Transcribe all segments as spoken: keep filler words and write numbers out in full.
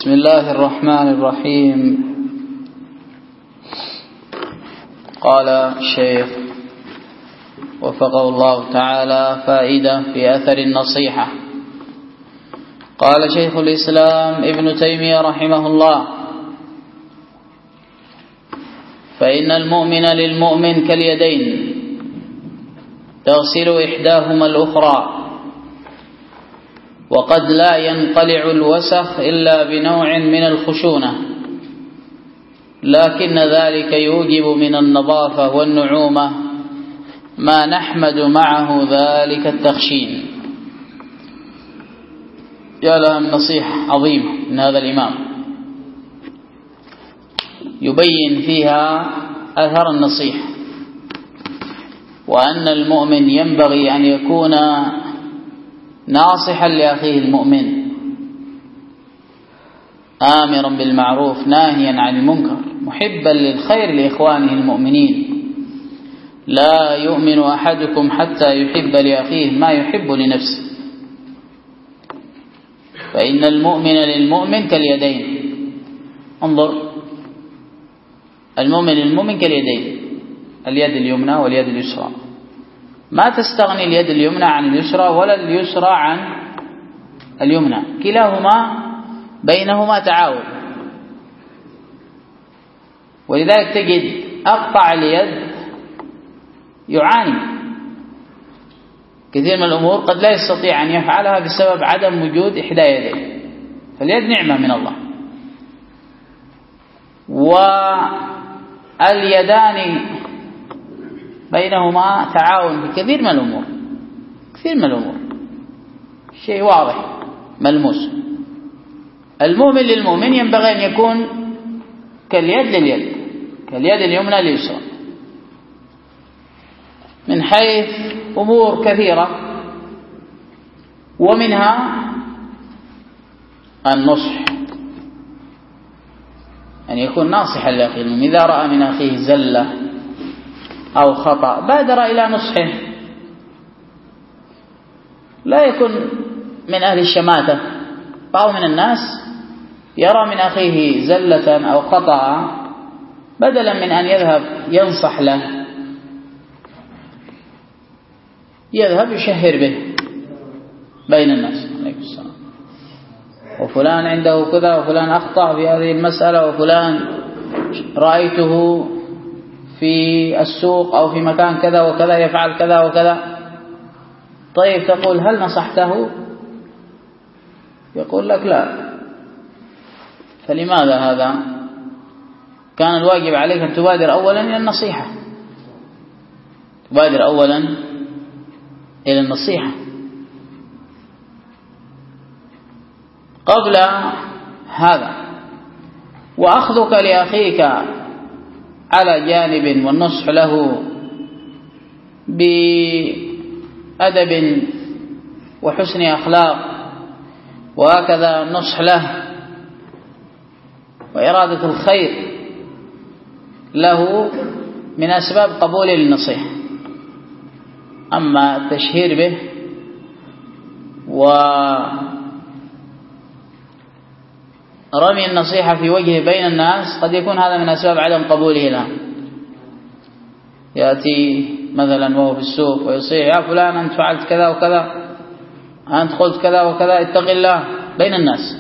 بسم الله الرحمن الرحيم. قال الشيخ وفقه الله تعالى فائدة في أثر النصيحة. قال شيخ الإسلام ابن تيمية رحمه الله: فإن المؤمن للمؤمن كاليدين تغسل إحداهما الأخرى، وقد لا ينقلع الوسخ إلا بنوع من الخشونة، لكن ذلك يوجب من النظافة والنعومة ما نحمد معه ذلك التخشين. يا لها من نصيحة عظيمة من هذا الإمام، يبين فيها أثر النصيحة، وأن المؤمن ينبغي أن يكون ناصحا لأخيه المؤمن، آمرا بالمعروف ناهيا عن المنكر، محبا للخير لإخوانه المؤمنين. لا يؤمن أحدكم حتى يحب لأخيه ما يحب لنفسه، فإن المؤمن للمؤمن كاليدين. انظر، المؤمن للمؤمن كاليدين، اليد اليمنى واليد اليسرى، ما تستغني اليد اليمنى عن اليسرى ولا اليسرى عن اليمنى، كلاهما بينهما تعاون. ولذلك تجد أقطع اليد يعاني كثير من الأمور، قد لا يستطيع أن يفعلها بسبب عدم وجود إحدى يديه، فاليد نعمة من الله. واليدان بينهما تعاون في كثير من الأمور، كثير من الأمور، شيء واضح ملموس. المؤمن للمؤمن ينبغي أن يكون كاليد لليد، كاليد اليمنى لليسرى، من حيث أمور كثيرة، ومنها النصح، أن يكون ناصحا لأخيه المؤمن. إذا رأى من أخيه زلة أو خطأ بادر إلى نصحه، لا يكن من أهل الشماتة. بعض من الناس يرى من أخيه زلة أو خطأ، بدلا من أن يذهب ينصح له يذهب يشهر به بين الناس، عليكم السلام، وفلان عنده كذا، وفلان أخطأ في هذه المسألة، وفلان رأيته في السوق أو في مكان كذا وكذا يفعل كذا وكذا. طيب تقول هل نصحته؟ يقول لك لا. فلماذا هذا؟ كان الواجب عليك أن تبادر أولا إلى النصيحة، تبادر أولا إلى النصيحة قبل هذا. وأخذك لأخيك على جانب والنصح له بأدب وحسن أخلاق، وهكذا النصح له وإرادة الخير له من أسباب قبول للنصيحة. أما التشهير به ورمي النصيحة في وجهه بين الناس قد يكون هذا من أسباب عدم قبوله له. يأتي مثلا وهو في السوق ويصيح: يا فلان أنت فعلت كذا وكذا، أنت قلت كذا وكذا، اتق الله، بين الناس.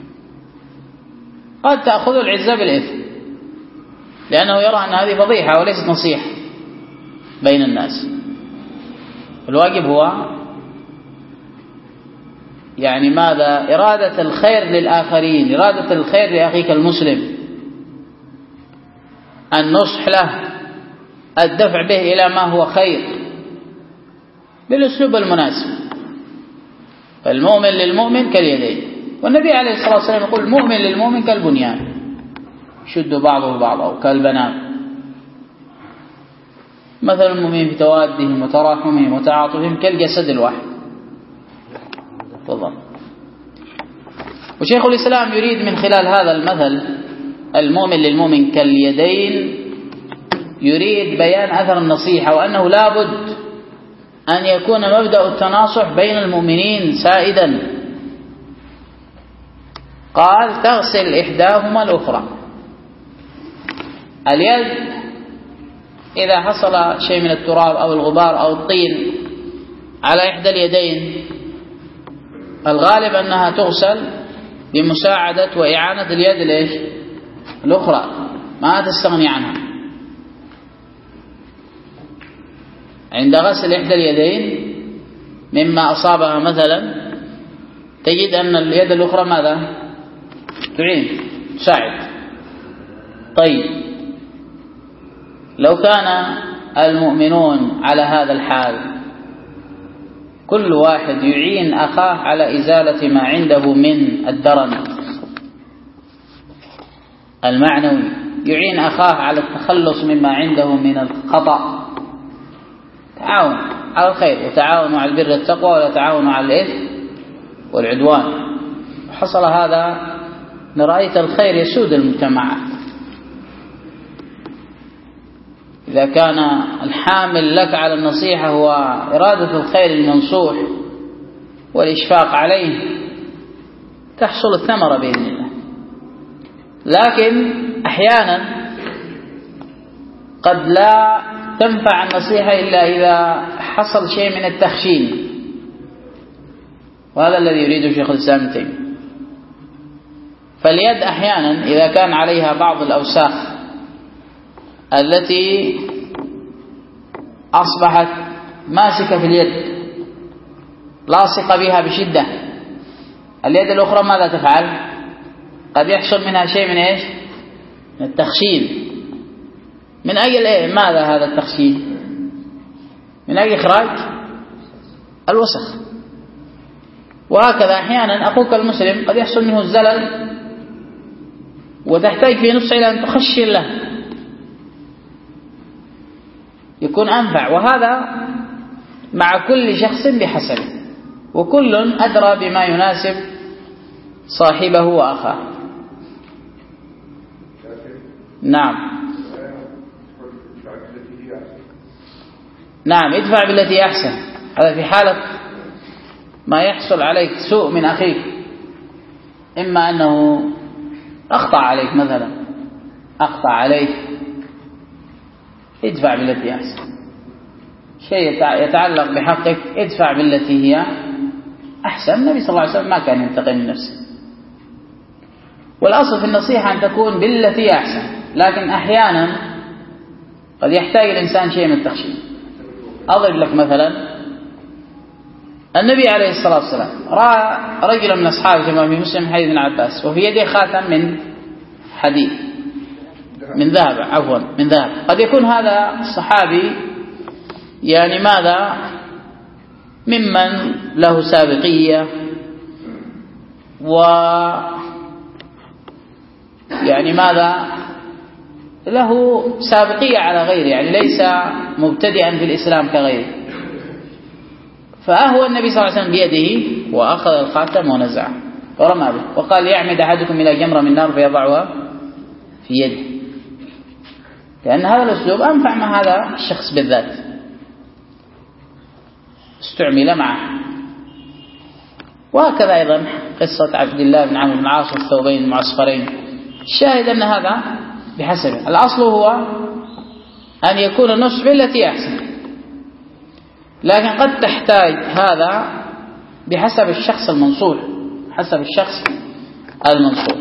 قد تأخذ العزة بالإثم، لأنه يرى أن هذه فضيحة وليست نصيحة بين الناس. الواجب هو يعني ماذا؟ إرادة الخير للآخرين، إرادة الخير لأخيك المسلم، النصح له، الدفع به إلى ما هو خير بالأسلوب المناسب. فالمؤمن للمؤمن كاليدين، والنبي عليه الصلاة والسلام يقول: المؤمن للمؤمن كالبنيان يشد بعضه بعضا، أو كالبنان، مثل المؤمنين في توادهم وتراحمهم وتعاطفهم كالجسد الواحد. تفضل. وشيخ الإسلام يريد من خلال هذا المثل المؤمن للمؤمن كاليدين، يريد بيان أثر النصيحة، وأنه لا بد أن يكون مبدأ التناصح بين المؤمنين سائدا، قال تغسل إحداهما الأخرى. اليد إذا حصل شيء من التراب أو الغبار أو الطين على إحدى اليدين الغالب أنها تغسل بمساعدة وإعانة اليد الإيش الأخرى، ما تستغني عنها. عند غسل إحدى اليدين مما أصابها مثلا تجد أن اليد الأخرى ماذا تعين تساعد. طيب لو كان المؤمنون على هذا الحال كل واحد يعين أخاه على إزالة ما عنده من الدرن المعنوي، يعين أخاه على التخلص مما عنده من الخطأ، تعاون على الخير، وتعاونوا على البر والتقوى ولا تعاونوا على الإثم والعدوان. حصل هذا نرأيت الخير يسود المجتمع. إذا كان الحامل لك على النصيحة هو إرادة الخير المنصوح والإشفاق عليه تحصل الثمرة بإذن الله. لكن أحيانا قد لا تنفع النصيحة إلا إذا حصل شيء من التخشين، وهذا الذي يريده شيخ الإسلام ابن تيمية. فاليد أحيانا إذا كان عليها بعض الأوساخ التي أصبحت ماسكة في اليد لاصقة بها بشدة، اليد الأخرى ماذا تفعل؟ قد يحصل منها شيء من إيش؟ من التخشين. من أجل إيه؟ ماذا هذا التخشين؟ من أجل إخراج الوسخ. وهكذا أحيانا أخوك المسلم قد يحصل منه الزلل وتحتاج في نص إلى أن تخشن له، يكون أنفع. وهذا مع كل شخص بحسبه، وكل أدرى بما يناسب صاحبه وأخاه. نعم نعم ادفع بالتي أحسن. هذا في حالة ما يحصل عليك سوء من أخيك، إما أنه أخطأ عليك مثلا أخطأ عليك ادفع بالتي أحسن. شيء يتعلق بحقك ادفع بالتي هي أحسن. النبي صلى الله عليه وسلم ما كان ينتقم من نفسه، والأصل في النصيحة أن تكون بالتي أحسن، لكن أحيانا قد يحتاج الإنسان شيء من التخشين. أضرب لك مثلا النبي عليه الصلاة والسلام رأى رجلا من أصحابه كما في مسلم حديث ابن عباس وفي يده خاتم من حديد من ذهب عفوا من ذهب. قد يكون هذا الصحابي يعني ماذا ممن له سابقية و يعني ماذا له سابقية على غيره، يعني ليس مبتدئا في الإسلام كغيره. فأهوى النبي صلى الله عليه وسلم بيده وأخذ الخاتم ونزعه ورمى به وقال يعمد أحدكم إلى جمرة من نار فيضعها في يده، لأن هذا الأسلوب أنفع مع هذا الشخص بالذات، استعمل معه. وهكذا أيضا قصة عبد الله بن عمرو بن العاص والثوبين المعصفرين. الشاهد أن هذا بحسبه. الأصل هو أن يكون النصح بالتي أحسن، لكن قد تحتاج هذا بحسب الشخص المنصوح حسب الشخص المنصوح.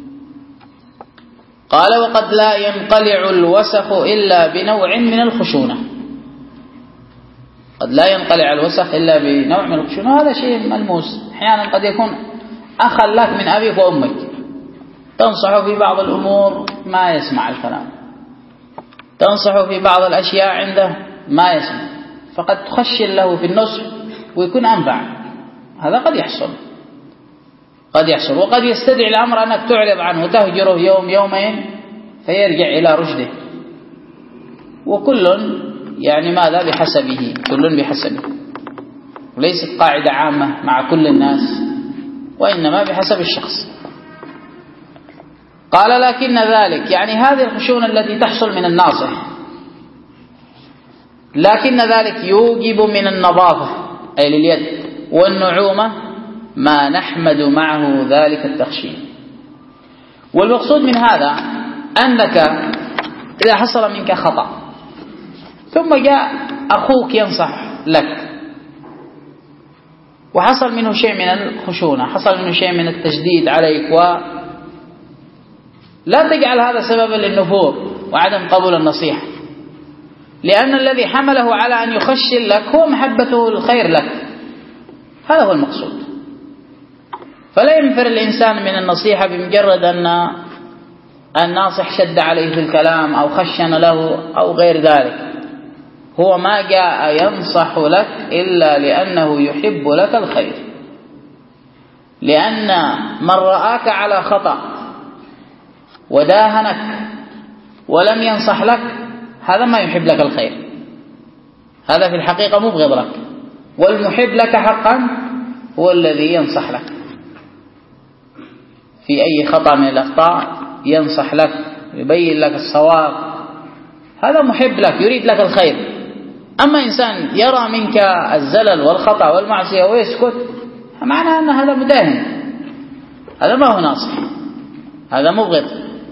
قال وقد لا ينقلع الوسخ إلا بنوع من الخشونة. قد لا ينقلع الوسخ إلا بنوع من الخشونة، هذا شيء ملموس. أحيانا قد يكون أخا لك من أبيك وأمك تنصح في بعض الأمور ما يسمع الكلام، تنصح في بعض الأشياء عنده ما يسمع، فقد تخشن له في النصح ويكون أنفع. هذا قد يحصل قد يحصل وقد يستدعي الأمر أنك تعرض عنه وتهجره يوم يومين فيرجع إلى رشده. وكل يعني ماذا بحسبه، كل بحسبه، وليست قاعدة عامة مع كل الناس، وإنما بحسب الشخص. قال لكن ذلك يعني هذه الخشونة التي تحصل من الناصح، لكن ذلك يوجب من النظافة أي لليد والنعومة ما نحمد معه ذلك التخشين. والمقصود من هذا أنك إذا حصل منك خطأ ثم جاء أخوك ينصح لك وحصل منه شيء من الخشونة، حصل منه شيء من التشديد عليك، ولا تجعل هذا سببا للنفور وعدم قبول النصيحة، لأن الذي حمله على أن يخشن لك هو محبته الخير لك، هذا هو المقصود. فلا ينفر الإنسان من النصيحة بمجرد أن الناصح شد عليه في الكلام أو خشن له أو غير ذلك. هو ما جاء ينصح لك إلا لأنه يحب لك الخير، لأن من رآك على خطأ وداهنك ولم ينصح لك هذا ما يحب لك الخير، هذا في الحقيقة مبغض لك. والمحب لك حقا هو الذي ينصح لك في أي خطأ من الأخطاء، ينصح لك، يبين لك الصواب، هذا محب لك يريد لك الخير. أما إنسان يرى منك الزلل والخطأ والمعصية ويسكت، معنى أن هذا مداهن، هذا ما هو ناصح، هذا مبغض.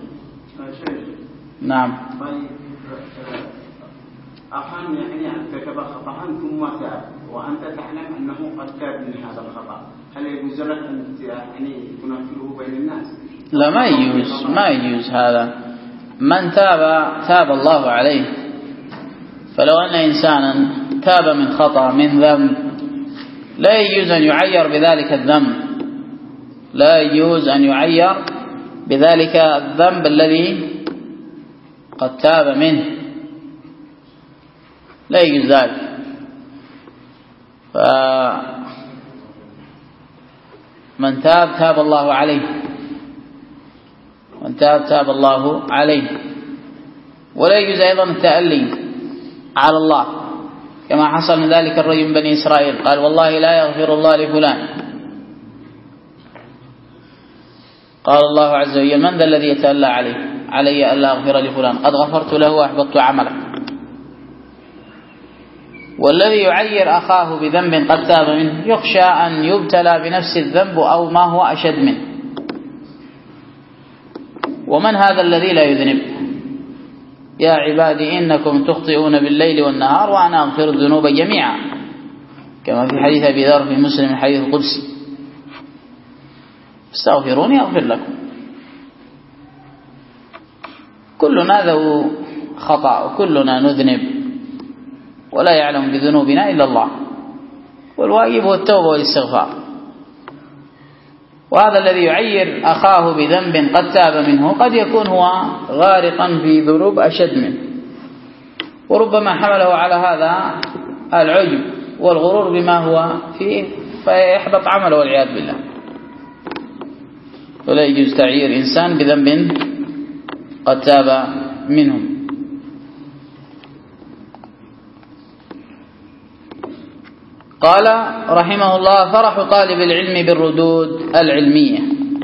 نعم. أخان يعني ارتكب خطأ ثم تاب وأنت تعلم أنه قد تاب من هذا الخطأ، هل يجوز لك أن يعني تنفره بين الناس؟ لا، ما يجوز، ما يجوز هذا. من تاب تاب الله عليه. فلو أن إنسانا تاب من خطأ من ذنب لا يجوز أن يعير بذلك الذنب، لا يجوز أن يعير بذلك الذنب الذي قد تاب منه، لا يجوز ذلك. فمن تاب تاب الله عليه، من تاب تاب الله عليه. ولا يجوز أيضا التألي على الله كما حصل من ذلك الرجل من بني إسرائيل، قال والله لا يغفر الله لفلان، قال الله عز وجل من ذا الذي يتألى عليه علي ألا أغفر لفلان، قد غفرت له وأحبطت عمله. والذي يعير أخاه بذنب قد تاب منه يخشى أن يبتلى بنفس الذنب أو ما هو أشد منه. ومن هذا الذي لا يذنب؟ يا عبادي إنكم تخطئون بالليل والنهار وأنا أغفر الذنوب جميعا، كما في حديث أبي ذر في مسلم الحديث القدسي، استغفروني أغفر لكم. كلنا ذو خطأ وكلنا نذنب ولا يعلم بذنوبنا إلا الله، والواجب هو التوبة والاستغفار. وهذا الذي يعير أخاه بذنب قد تاب منه قد يكون هو غارقا في ذنوب أشد منه، وربما حمله على هذا العجب والغرور بما هو فيه فيحبط عمله والعياذ بالله. ولا يجوز تعيير إنسان بذنب قد تاب منه. قال رحمه الله: فرح طالب العلم بالردود العلمية.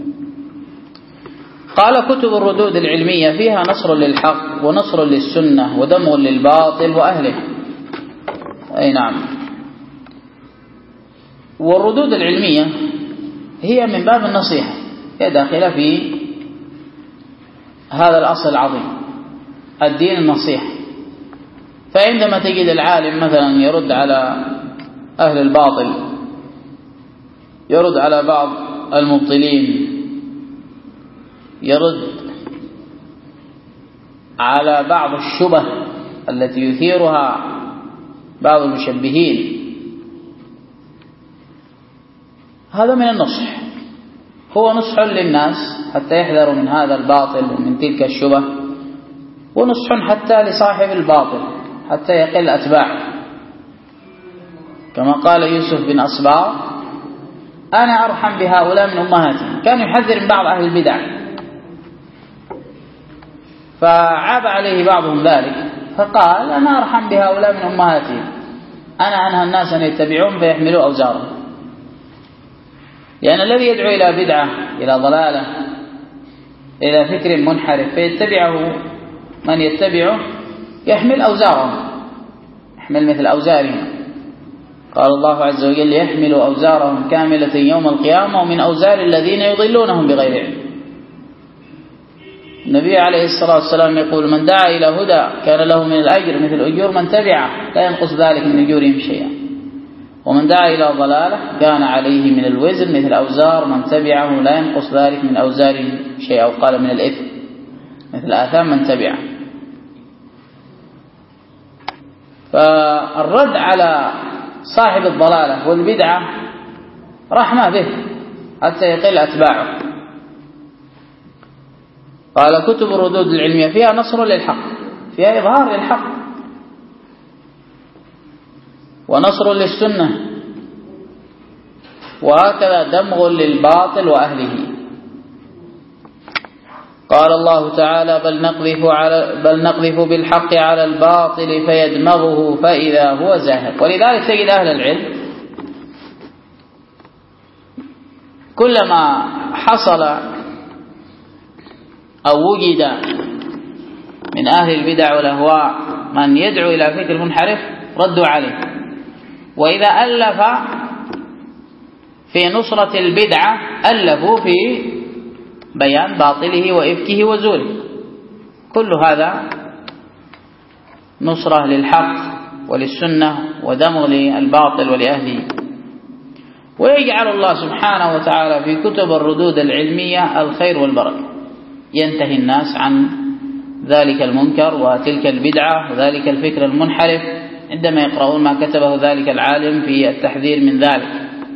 قال: كتب الردود العلمية فيها نصر للحق ونصر للسنة ودمغ للباطل وأهله. أي نعم. والردود العلمية هي من باب النصيحة، هي داخلة في هذا الأصل العظيم، الدين النصيحة. فعندما تجد العالم مثلا يرد على أهل الباطل، يرد على بعض المبطلين، يرد على بعض الشبه التي يثيرها بعض المشبهين، هذا من النصح، هو نصح للناس حتى يحذروا من هذا الباطل ومن تلك الشبه، ونصح حتى لصاحب الباطل حتى يقل أتباعه، كما قال يوسف بن أصباغ: أنا أرحم بهؤلاء من أمهاتهم. كان يحذر من بعض أهل البدع، فعاب عليه بعضهم ذلك فقال: أنا أرحم بهؤلاء من أمهاتهم، أنا أنهى الناس أن يتبعون فيحملوا أوزارهم. لأن الذي يدعو إلى بدعة، إلى ضلالة، إلى فكر منحرف فيتبعه من يتبعه يحمل أوزارهم، يحمل مثل أوزارهم. قال الله عز وجل: يحملوا أوزارهم كاملة يوم القيامة ومن أوزار الذين يضلونهم بغير علم. النبي عليه الصلاة والسلام يقول من دعا إلى هدى كان له من الأجر مثل أجور من تبعه لا ينقص ذلك من أجورهم شيئا، ومن دعا إلى ضلالة كان عليه من الوزر مثل أوزار من تبعه لا ينقص ذلك من أوزارهم شيئا، وقال من الإثم مثل آثام من تبعه. فالرد على صاحب الضلالة والبدعة رحمة به حتى يقل أتباعه. قال كتب الردود العلمية فيها نصر للحق، فيها إظهار للحق ونصر للسنة، وهكذا دمغ للباطل وأهله. قال الله تعالى بل نقذف, على بل نقذف بالحق على الباطل فيدمغه فإذا هو زاهق. ولذلك تجد أهل العلم كلما حصل أو وجد من أهل البدع والأهواء من يدعو إلى فكر منحرف ردوا عليه، وإذا ألف في نصرة البدعة ألفوا في بيان باطله وإفكه وزوره. كل هذا نصرة للحق وللسنة ودمغ للباطل ولأهله. ويجعل الله سبحانه وتعالى في كتب الردود العلمية الخير والبركة، ينتهي الناس عن ذلك المنكر وتلك البدعة وذلك الفكر المنحرف عندما يقرؤون ما كتبه ذلك العالم في التحذير من ذلك.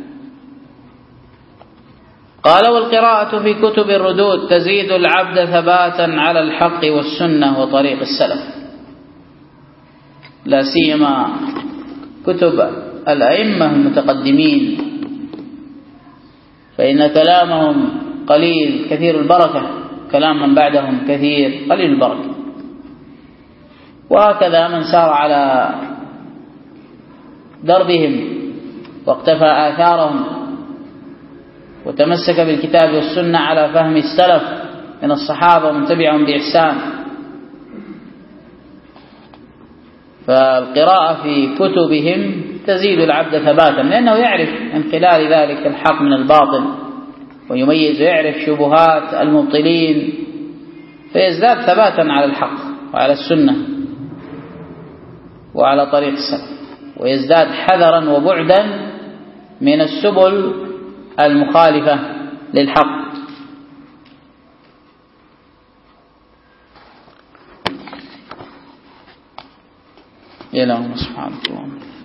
قال والقراءة في كتب الردود تزيد العبد ثباتا على الحق والسنة وطريق السلف، لا سيما كتب الأئمة المتقدمين، فإن كلامهم قليل كثير البركة، كلام من بعدهم كثير قليل البركة. وهكذا من سار على دربهم واقتفى آثارهم وتمسك بالكتاب والسنة على فهم السلف من الصحابة ومن تبعهم بإحسان. فالقراءة في كتبهم تزيد العبد ثباتا، لأنه يعرف من خلال ذلك الحق من الباطل ويميز ويعرف شبهات المبطلين، فيزداد ثباتا على الحق وعلى السنة وعلى طريق السلف، ويزداد حذرا وبعدا من السبل المخالفة للحق. إلى الله سبحانه وتعالى.